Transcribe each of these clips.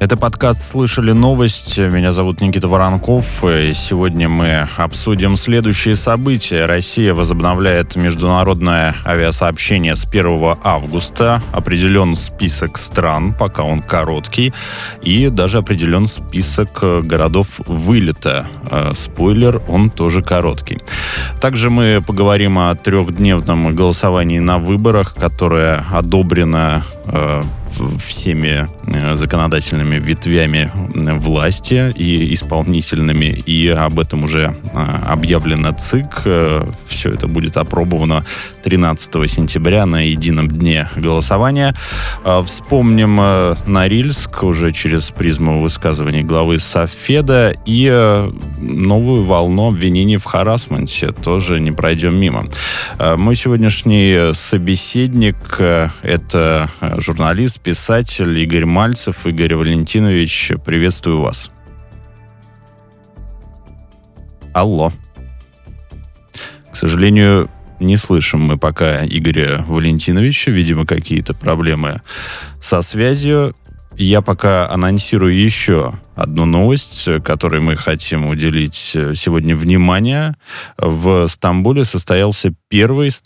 Это подкаст «Слышали новость». Меня зовут Никита Воронков. И сегодня мы обсудим следующие события. Россия возобновляет международное авиасообщение с 1 августа. Определен список стран, пока он короткий. И даже определен список городов вылета. Спойлер, он тоже короткий. Также мы поговорим о 3-дневном голосовании на выборах, которое одобрено всеми законодательными ветвями власти и исполнительными, и об этом уже объявлено ЦИК. Все это будет опробовано 13 сентября на едином дне голосования. Вспомним Норильск уже через призму высказываний главы Совфеда и новую волну обвинений в харассменте тоже не пройдем мимо. Мой сегодняшний собеседник — это журналист, писатель Игорь Мальцев. Игорь Валентинович, приветствую вас. Алло. К сожалению, не слышим мы пока Игоря Валентиновича. Видимо, какие-то проблемы со связью. Я пока анонсирую еще одну новость, которой мы хотим уделить сегодня внимание. В Стамбуле состоялся первый с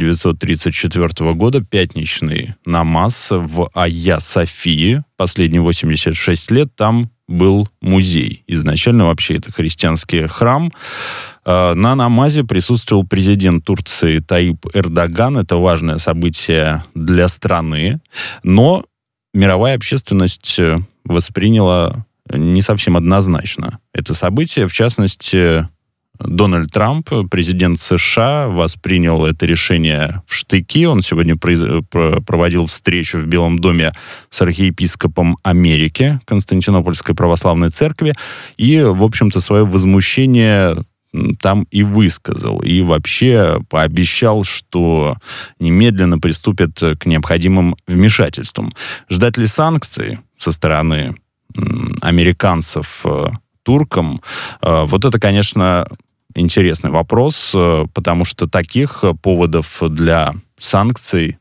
1934 года пятничный намаз в Айя Софии. Последние 86 лет там был музей. Изначально вообще это христианский храм. На намазе присутствовал президент Турции Таyyip Эрдоган. Это важное событие для страны. Но мировая общественность восприняла не совсем однозначно это событие. В частности, Дональд Трамп, президент США, воспринял это решение в штыки. Он сегодня проводил встречу в Белом доме с архиепископом Америки Константинопольской православной церкви и, в общем-то, свое возмущение там и высказал. И вообще пообещал, что немедленно приступят к необходимым вмешательствам. Ждать ли санкций со стороны американцев туркам? Вот это, конечно, интересный вопрос, потому что таких поводов для санкций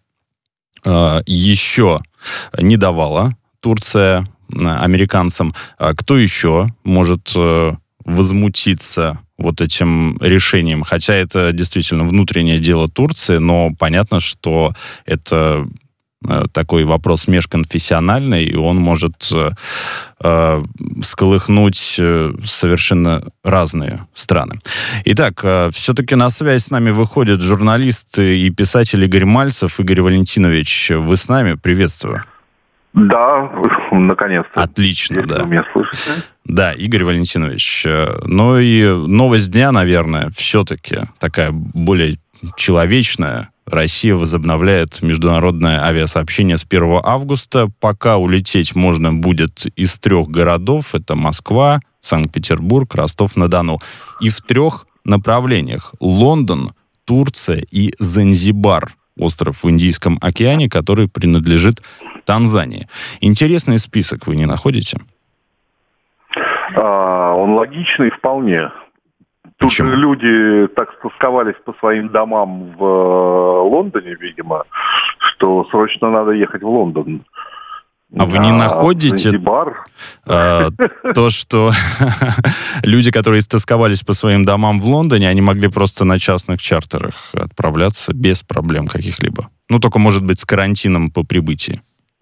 еще не давала Турция американцам. Кто еще может возмутиться вот этим решением? Хотя это действительно внутреннее дело Турции, но понятно, что это такой вопрос межконфессиональный, и он может всколыхнуть совершенно разные страны. Итак, все-таки на связь с нами выходит журналист и писатель Игорь Мальцев. Игорь Валентинович, вы с нами? Приветствую. Да, наконец-то. Отлично, если да. Вы меня слышите? Да, Игорь Валентинович. Ну и новость дня, наверное, все-таки такая более человечная. Россия возобновляет международное авиасообщение с 1 августа. Пока улететь можно будет из 3 городов. Это Москва, Санкт-Петербург, Ростов-на-Дону. И в 3 направлениях. Лондон, Турция и Занзибар. Остров в Индийском океане, который принадлежит Танзании. Интересный список, вы не находите? Он логичный вполне. Тут Почему? люди так стосковались по своим домам в Лондоне, видимо, что срочно надо ехать в Лондон. А вы не находите Занзибар? то, что люди, которые стосковались по своим домам в Лондоне, они могли просто на частных чартерах отправляться без проблем каких-либо? Ну, только, может быть, с карантином по прибытии.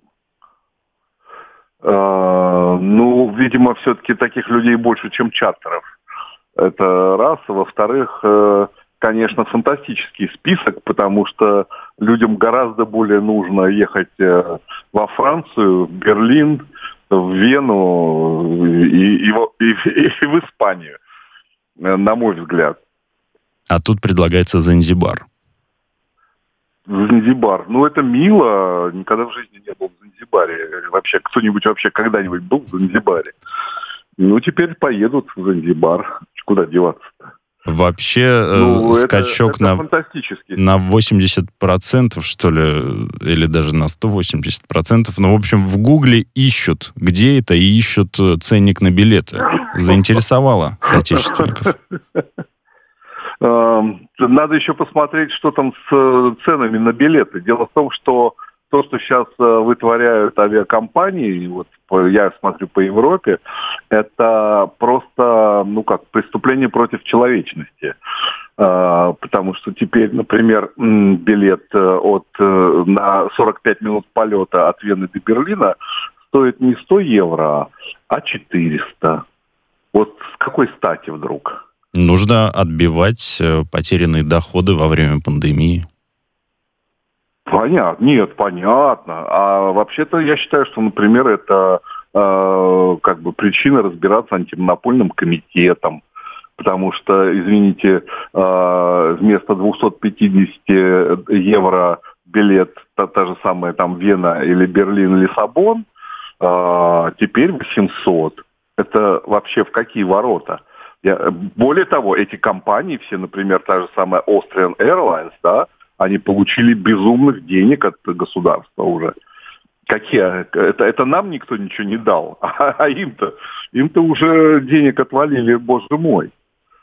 Ну, видимо, все-таки таких людей больше, чем чартеров. Это раз. Во-вторых, конечно, фантастический список, потому что людям гораздо более нужно ехать во Францию, в Берлин, в Вену и в Испанию, на мой взгляд. А тут предлагается Занзибар. Занзибар. Ну, это мило. Никогда в жизни не был в Занзибаре. Вообще, кто-нибудь вообще когда-нибудь был в Занзибаре? Ну, теперь поедут в Занзибар. Куда деваться-то? Вообще скачок это на 80%, что ли, или даже на 180%. Ну, в общем, в Гугле ищут, где это, и ищут ценник на билеты. Заинтересовало соотечественников. Надо еще посмотреть, что там с ценами на билеты. Дело в том, что то, что сейчас вытворяют авиакомпании, вот я смотрю по Европе, это просто, преступление против человечности. Потому что теперь, например, билет на 45 минут полета от Вены до Берлина стоит не 100 евро, а 400. Вот с какой стати вдруг? Нужно отбивать потерянные доходы во время пандемии. Понятно. Нет, понятно. А вообще-то я считаю, что, например, это причина разбираться антимонопольным комитетом. Потому что, извините, вместо 250 евро билет, та же самая там Вена или Берлин, Лиссабон, теперь 800. Это вообще в какие ворота? Более того, эти компании все, например, та же самая Austrian Airlines, да, они получили безумных денег от государства уже. Это нам никто ничего не дал, а им-то уже денег отвалили, боже мой.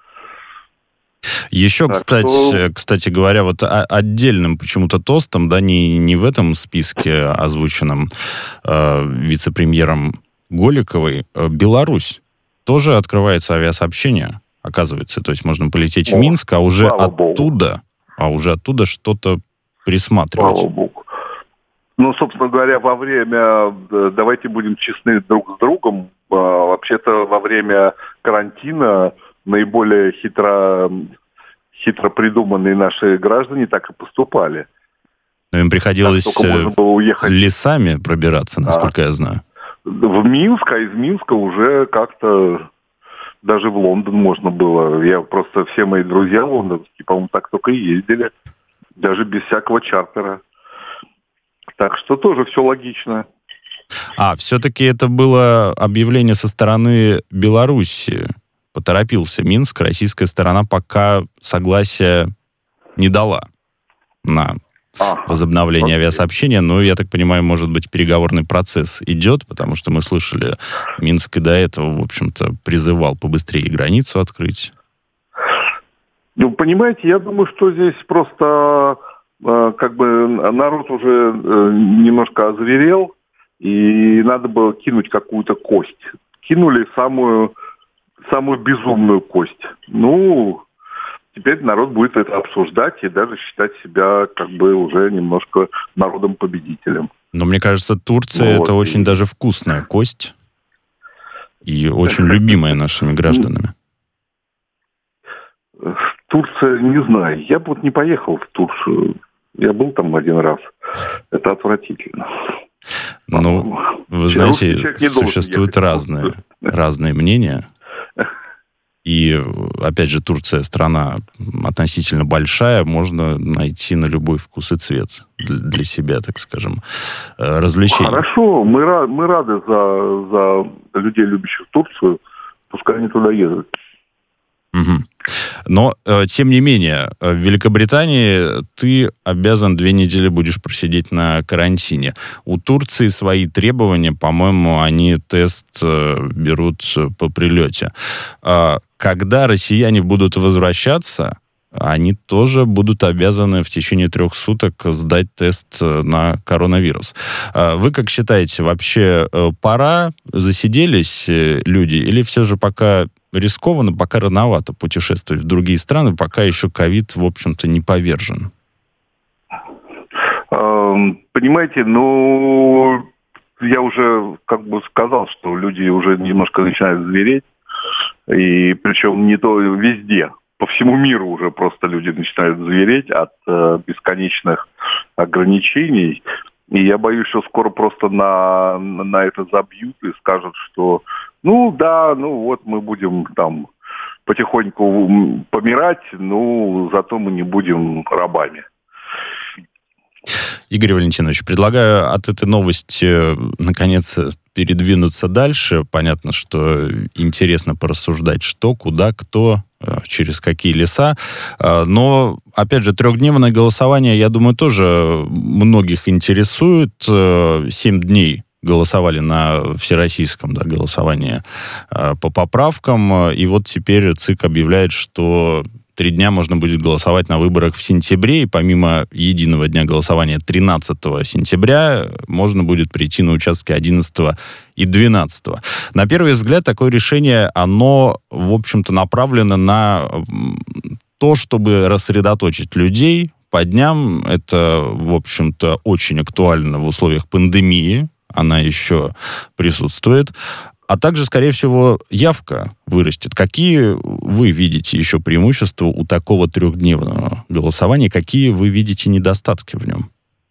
Еще, кстати говоря, вот отдельным почему-то тостом, да, не в этом списке, озвученном вице-премьером Голиковой, Беларусь. Тоже открывается авиасообщение, оказывается. То есть можно полететь в Минск, а уже оттуда что-то присматривать. Слава Богу. Собственно говоря, давайте будем честны друг с другом, вообще-то во время карантина наиболее хитро придуманные наши граждане так и поступали. Но им приходилось лесами пробираться, насколько я знаю. В Минск, а из Минска уже как-то даже в Лондон можно было. Все мои друзья лондонские, по-моему, так только и ездили. Даже без всякого чартера. Так что тоже все логично. Все-таки это было объявление со стороны Беларуси. Поторопился Минск. Российская сторона пока согласия не дала на возобновление авиасообщения. Но, я так понимаю, может быть, переговорный процесс идет, потому что мы слышали, Минск и до этого, в общем-то, призывал побыстрее границу открыть. Понимаете, я думаю, что здесь просто народ уже немножко озверел, и надо было кинуть какую-то кость. Кинули самую безумную кость. Теперь народ будет это обсуждать и даже считать себя уже немножко народом-победителем. Но мне кажется, Турция это очень даже вкусная кость и очень любимая нашими гражданами. Турция, не знаю. Я бы не поехал в Турцию. Я был там один раз. Это отвратительно. Вы знаете, существуют разные мнения. И, опять же, Турция страна относительно большая, можно найти на любой вкус и цвет для себя, так скажем, развлечений. Хорошо, мы рады за людей, любящих Турцию, пускай они туда едут. Угу. Но, тем не менее, в Великобритании ты обязан 2 недели будешь просидеть на карантине. У Турции свои требования, по-моему, они тест берут по прилете. Когда россияне будут возвращаться, они тоже будут обязаны в течение 3 суток сдать тест на коронавирус. Вы как считаете, вообще пора, засиделись люди, или все же пока рискованно, пока рановато путешествовать в другие страны, пока еще ковид, в общем-то, не повержен? Понимаете, я уже сказал, что люди уже немножко начинают звереть, и причем не то везде, по всему миру уже просто люди начинают звереть от бесконечных ограничений. И я боюсь, что скоро просто на это забьют и скажут, что мы будем там потихоньку помирать, зато мы не будем рабами. Игорь Валентинович, предлагаю от этой новости, наконец, передвинуться дальше. Понятно, что интересно порассуждать, что, куда, кто, через какие леса. Но, опять же, 3-дневное голосование, я думаю, тоже многих интересует. 7 дней голосовали на всероссийском голосовании по поправкам. И вот теперь ЦИК объявляет, что 3 дня можно будет голосовать на выборах в сентябре, и помимо единого дня голосования 13 сентября можно будет прийти на участки 11 и 12. На первый взгляд, такое решение, оно, в общем-то, направлено на то, чтобы рассредоточить людей по дням. Это, в общем-то, очень актуально в условиях пандемии. Она еще присутствует. А также, скорее всего, явка вырастет. Какие вы видите еще преимущества у такого трехдневного голосования? Какие вы видите недостатки в нем?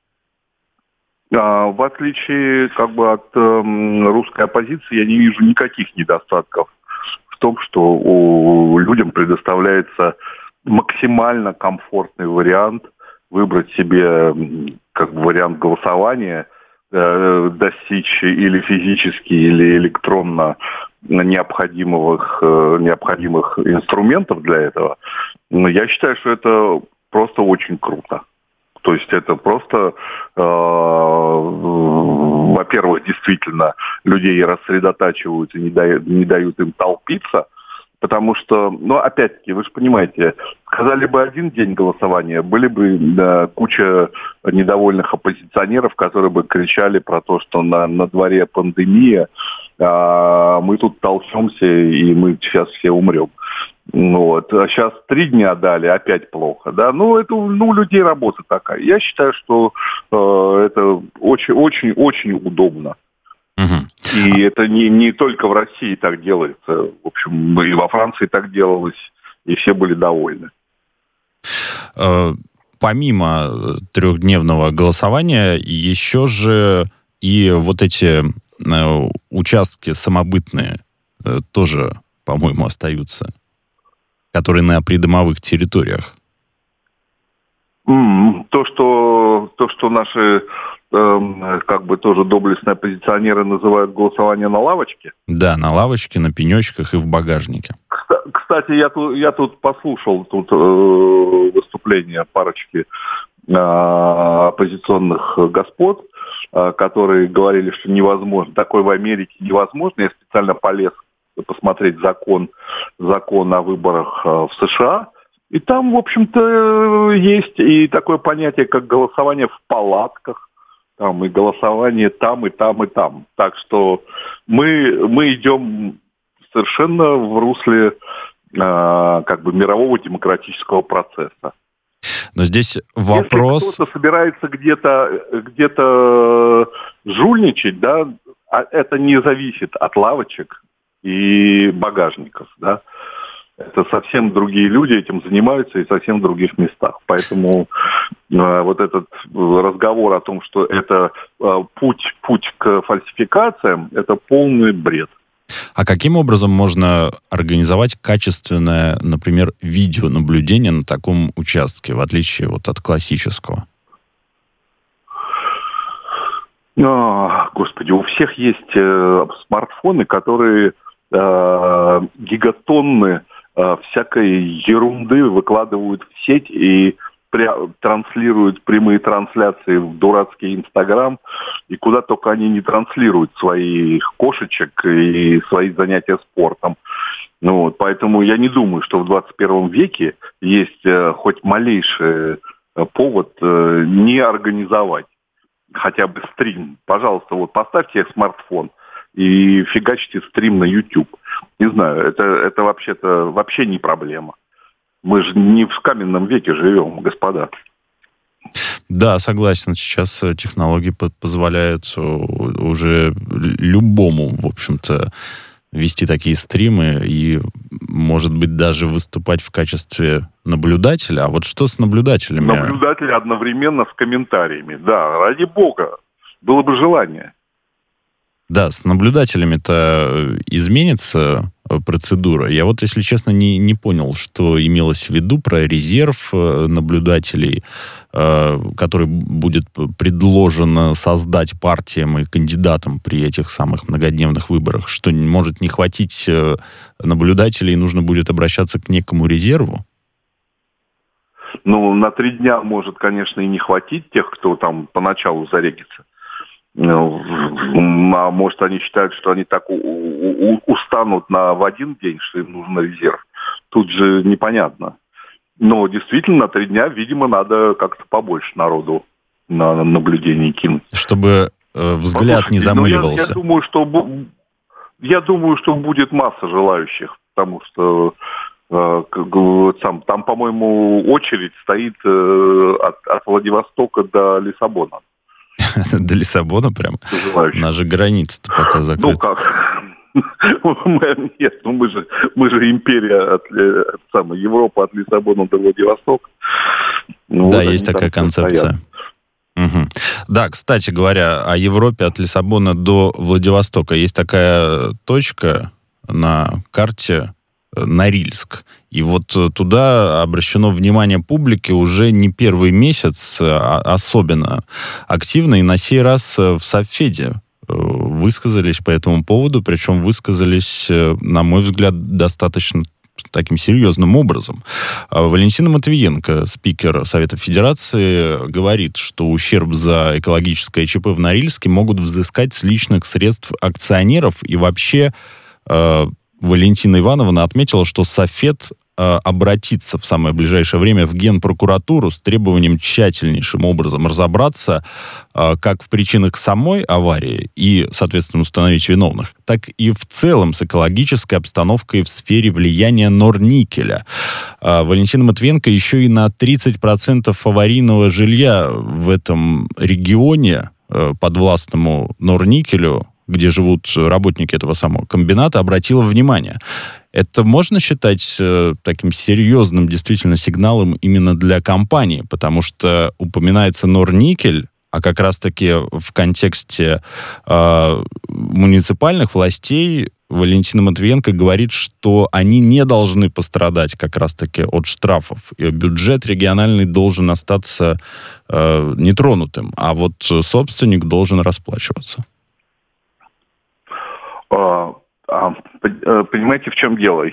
В отличие от русской оппозиции, я не вижу никаких недостатков в том, что людям предоставляется максимально комфортный вариант выбрать себе вариант голосования, достичь или физически, или электронно необходимых инструментов для этого. Но я считаю, что это просто очень круто. То есть это просто, во-первых, действительно людей рассредотачивают и не дают им толпиться, потому что, опять-таки, вы же понимаете, сказали бы один день голосования, были бы куча недовольных оппозиционеров, которые бы кричали про то, что на дворе пандемия, мы тут толчемся, и мы сейчас все умрем. А сейчас 3 дня дали, опять плохо, да. Это у людей работа такая. Я считаю, что это очень-очень удобно. И это не только в России так делается. В общем, и во Франции так делалось, и все были довольны. Помимо трехдневного голосования, еще же и вот эти участки самобытные тоже, по-моему, остаются, которые на придомовых территориях. То, что наши тоже доблестные оппозиционеры называют голосование на лавочке. Да, на лавочке, на пенечках и в багажнике. Кстати, я тут послушал выступление парочки оппозиционных господ, которые говорили, что невозможно, такое в Америке невозможно. Я специально полез посмотреть закон о выборах в США. И там, в общем-то, есть и такое понятие, как голосование в палатках, там и голосование там, и там, и там. Так что мы идем совершенно в русле мирового демократического процесса. Но здесь вопрос... Если кто-то собирается где-то жульничать, да, это не зависит от лавочек и багажников, да. Это совсем другие люди этим занимаются и совсем в других местах. Поэтому вот этот разговор о том, что это путь к фальсификациям, это полный бред. А каким образом можно организовать качественное, например, видеонаблюдение на таком участке, в отличие от классического? Господи, у всех есть смартфоны, которые гигатонны всякой ерунды выкладывают в сеть и транслируют прямые трансляции в дурацкий Инстаграм, и куда только они не транслируют своих кошечек и свои занятия спортом. Поэтому я не думаю, что в 21 веке есть хоть малейший повод не организовать хотя бы стрим. Пожалуйста, поставьте смартфон и фигачьте стрим на YouTube. Не знаю, это вообще-то вообще не проблема. Мы же не в каменном веке живем, господа. Да, согласен. Сейчас технологии позволяют уже любому, в общем-то, вести такие стримы и, может быть, даже выступать в качестве наблюдателя. А вот что с наблюдателями? Наблюдатели одновременно с комментариями. Да, ради бога. Было бы желание. Да, с наблюдателями-то изменится процедура. Я если честно, не понял, что имелось в виду про резерв наблюдателей, который будет предложен создать партиям и кандидатам при этих самых многодневных выборах. Что может не хватить наблюдателей, и нужно будет обращаться к некому резерву? На 3 дня может, конечно, и не хватить тех, кто там поначалу зарегится. А может, они считают, что они так устанут в один день, что им нужен резерв. Тут же непонятно. Но действительно на 3 дня, видимо, надо как-то побольше народу на наблюдение кинуть. Чтобы взгляд не замыливался. Я думаю, что будет масса желающих, потому что там, по-моему, очередь стоит от Владивостока до Лиссабона. До Лиссабона прям? Желающих. Наша граница-то пока закрыта. Ну как? Нет, мы же империя, Европа от Лиссабона до Владивостока. Да, есть такая концепция. Угу. Да, кстати говоря, о Европе от Лиссабона до Владивостока. Есть такая точка на карте Норильск. И вот туда обращено внимание публики уже не первый месяц, особенно активно. И на сей раз в Совфеде высказались по этому поводу, причем высказались, на мой взгляд, достаточно таким серьезным образом. Валентина Матвиенко, спикер Совета Федерации, говорит, что ущерб за экологическое ЧП в Норильске могут взыскать с личных средств акционеров. И вообще Валентина Ивановна отметила, что Совет обратиться в самое ближайшее время в Генпрокуратуру с требованием тщательнейшим образом разобраться как в причинах самой аварии и, соответственно, установить виновных, так и в целом с экологической обстановкой в сфере влияния Норникеля. Валентина Матвиенко еще и на 30% аварийного жилья в этом регионе, подвластному Норникелю, где живут работники этого самого комбината, обратила внимание. Это можно считать таким серьезным действительно сигналом именно для компании, потому что упоминается Норникель, а как раз-таки в контексте муниципальных властей Валентина Матвиенко говорит, что они не должны пострадать как раз-таки от штрафов. И бюджет региональный должен остаться нетронутым, а вот собственник должен расплачиваться. Понимаете, в чем дело?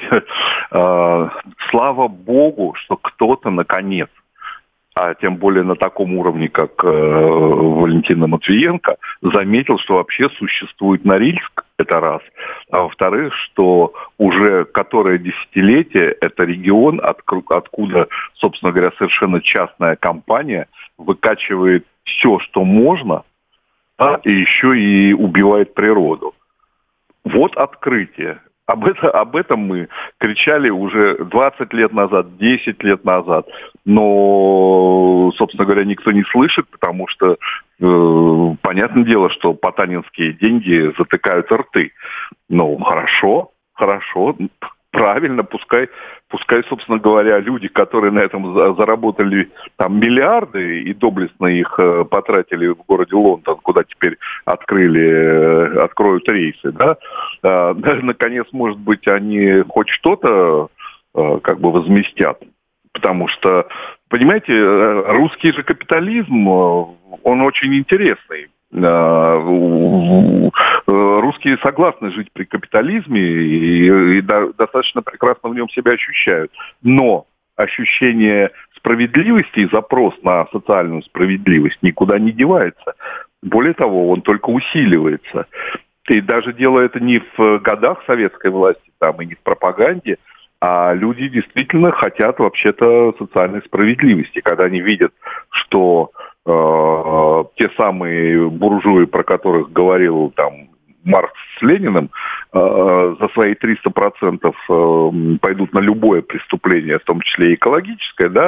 Слава богу, что кто-то наконец, а тем более на таком уровне, как Валентина Матвиенко, заметил, что вообще существует Норильск, это раз. А во-вторых, что уже которое десятилетие это регион, откуда, собственно говоря, совершенно частная компания выкачивает все, что можно, да, и еще и убивает природу. Вот открытие. Об этом мы кричали уже 20 лет назад, 10 лет назад. Но, собственно говоря, никто не слышит, потому что понятное дело, что потанинские деньги затыкают рты. Ну, хорошо, правильно, пускай, собственно говоря, люди, которые на этом заработали там миллиарды и доблестно их потратили в городе Лондон, куда теперь откроют рейсы, да, наконец, может быть, они хоть что-то как бы возместят. Потому что, понимаете, русский же капитализм, он очень интересный. Русские согласны жить при капитализме и достаточно прекрасно в нем себя ощущают. Но ощущение справедливости и запрос на социальную справедливость никуда не девается. Более того, он только усиливается. И даже дело это не в годах советской власти там, и не в пропаганде, а люди действительно хотят вообще-то социальной справедливости. Когда они видят, что те самые буржуи, про которых говорил там Маркс с Лениным, за свои 300% пойдут на любое преступление, в том числе и экологическое, да,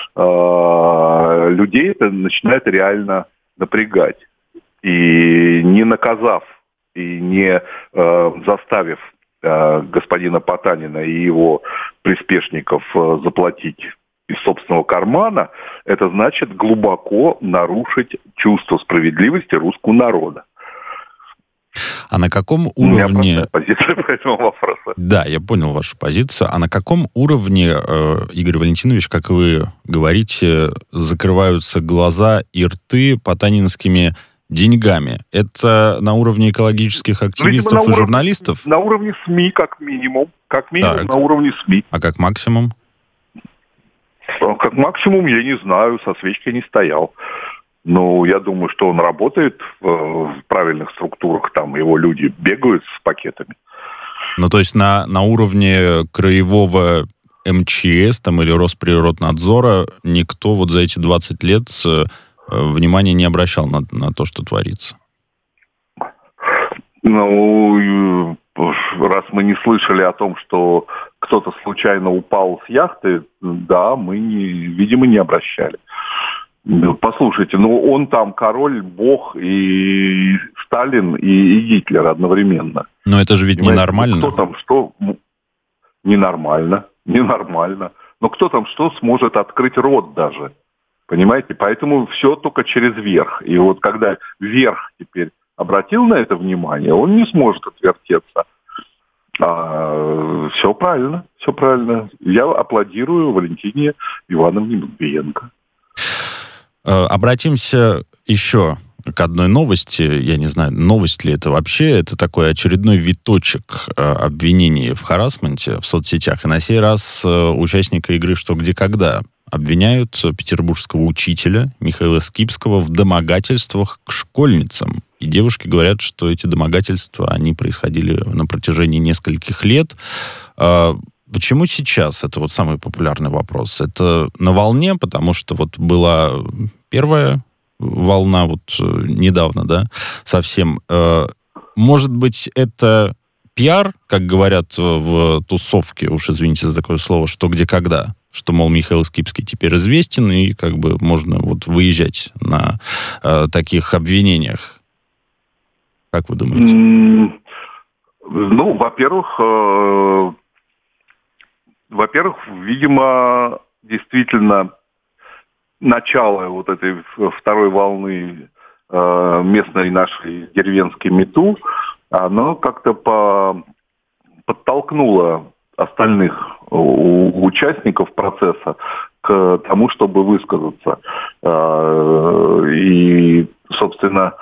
людей это начинает реально напрягать. И не наказав, и не заставив господина Потанина и его приспешников заплатить из собственного кармана, это значит глубоко нарушить чувство справедливости русского народа. А на каком уровне... У меня позиция по этому вопросу. Да, я понял вашу позицию. А на каком уровне, Игорь Валентинович, как вы говорите, закрываются глаза и рты потанинскими деньгами? Это на уровне экологических активистов, видимо, и журналистов? На уровне СМИ, как минимум. Как минимум, так. На уровне СМИ. А как максимум? Как максимум, я не знаю, со свечкой не стоял. Но я думаю, что он работает в правильных структурах, там его люди бегают с пакетами. Ну, то есть на уровне краевого МЧС там, или Росприроднадзора никто вот за эти 20 лет внимания не обращал на то, что творится? Ну, раз мы не слышали о том, что кто-то случайно упал с яхты, да, мы, видимо, не обращали. Послушайте, он там король, бог, и Сталин, и Гитлер одновременно. Но это же ведь ненормально. Кто там что... Ненормально. Но кто там что сможет открыть рот даже? Понимаете? Поэтому все только через верх. И вот когда верх теперь обратил на это внимание, он не сможет отвертеться. Все правильно. Я аплодирую Валентине Ивановне Матвиенко. Обратимся еще к одной новости. Я не знаю, новость ли это вообще. Это такой очередной виточек обвинений в харассменте в соцсетях. И на сей раз участника игры «Что, где, когда» обвиняют петербургского учителя Михаила Скибского в домогательствах к школьницам. И девушки говорят, что эти домогательства, они происходили на протяжении нескольких лет. Почему сейчас? Это вот самый популярный вопрос. Это на волне, потому что вот была первая волна вот недавно, да, совсем. Может быть, это пиар, как говорят в тусовке, уж извините за такое слово, «Что, где, когда», что, мол, Михаил Скибский теперь известен, и как бы можно вот выезжать на таких обвинениях. Как вы думаете? Ну, во-первых, видимо, действительно, начало вот этой второй волны местной нашей деревенской МeToo, оно как-то подтолкнуло остальных участников процесса к тому, чтобы высказаться. И, собственно,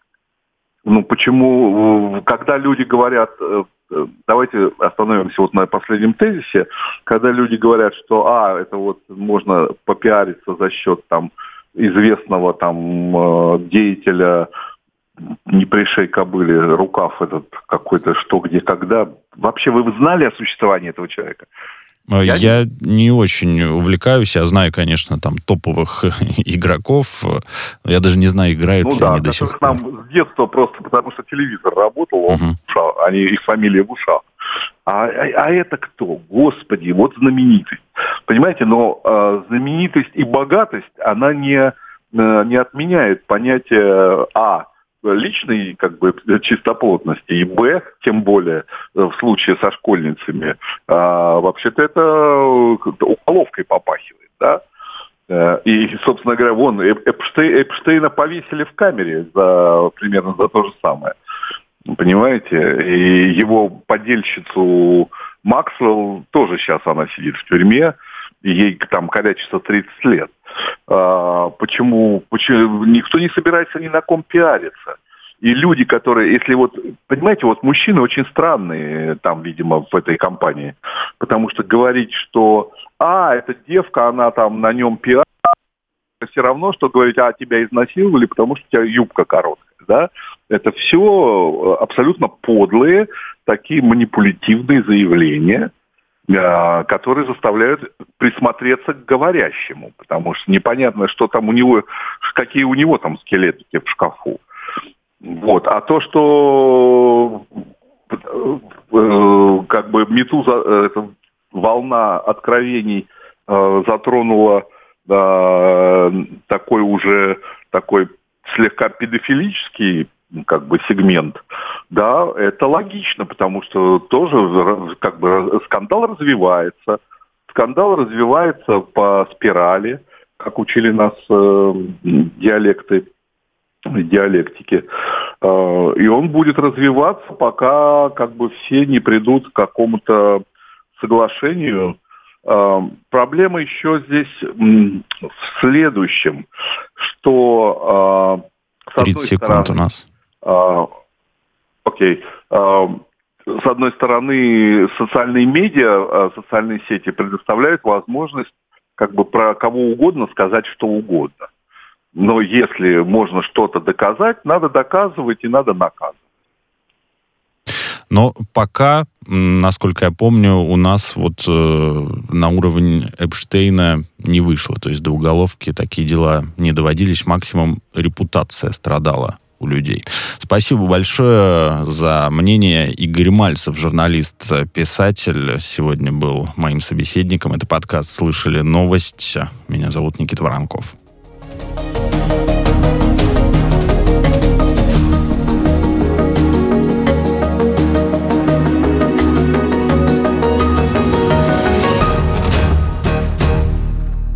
почему, когда люди говорят, давайте остановимся вот на последнем тезисе, когда люди говорят, что это вот можно попиариться за счет там известного там деятеля, не пришей кобыле, рукав этот какой-то, что, где, когда. Вообще, вы знали о существовании этого человека? Я не очень увлекаюсь. Я знаю, конечно, там топовых игроков. Я даже не знаю, играют ли они до сих пор. Нам с детства просто, потому что телевизор работал, их фамилия в ушах. А это кто? Господи, вот знаменитость. Понимаете, но знаменитость и богатость, она не отменяет понятие личной чистоплотности, и тем более в случае со школьницами, вообще-то это уголовкой попахивает, да? И, собственно говоря, вон Эпштейна повесили в камере примерно за то же самое. Понимаете? И его подельщицу Максвелл тоже сейчас она сидит в тюрьме, и ей там корячится 30 лет. Почему никто не собирается ни на ком пиариться? И люди, которые, если понимаете, мужчины очень странные там, видимо, в этой компании, потому что говорить, что, эта девка, она там на нем пиарится, все равно, что говорить, тебя изнасиловали, потому что у тебя юбка короткая, да? Это все абсолютно подлые, такие манипулятивные заявления, которые заставляют присмотреться к говорящему, потому что непонятно, что там какие у него там скелетики в шкафу. Вот. А то, что МeToo, эта волна откровений затронула такой слегка педофилический сегмент, да, это логично, потому что тоже скандал развивается. Скандал развивается по спирали, как учили нас диалектики. И он будет развиваться, пока все не придут к какому-то соглашению. Проблема еще здесь в следующем, что 30 секунд у нас. Окей. С одной стороны, социальные медиа, социальные сети предоставляют возможность про кого угодно сказать что угодно. Но если можно что-то доказать, надо доказывать и надо наказывать. Но пока насколько я помню, у нас вот на уровень Эпштейна не вышло. То есть до уголовки такие дела не доводились. Максимум репутация страдала у людей. Спасибо большое за мнение. Игорь Мальцев, журналист, писатель, сегодня был моим собеседником. Это подкаст «Слышали новость». Меня зовут Никита Воронков.